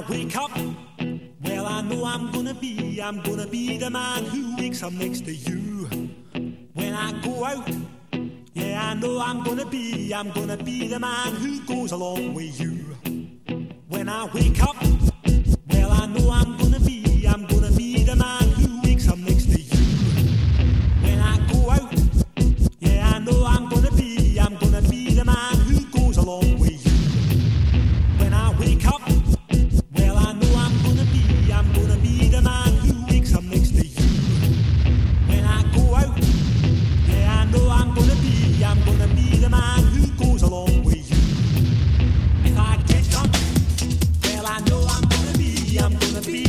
wake up, well, I know I'm gonna be the man who wakes up next to you. When I go out, yeah, I know I'm gonna be the man who goes along with you. When I wake up, well, I know I'm gonna be the man who wakes up next to you. When I go out, yeah, I know I'm gonna be the man who goes along with you. When I wake up, well, I know I'm gonna be the man who wakes up next to you. When I go out, yeah, I know I'm gonna be the man who goes along with you. If I get drunk, well, I know I'm gonna be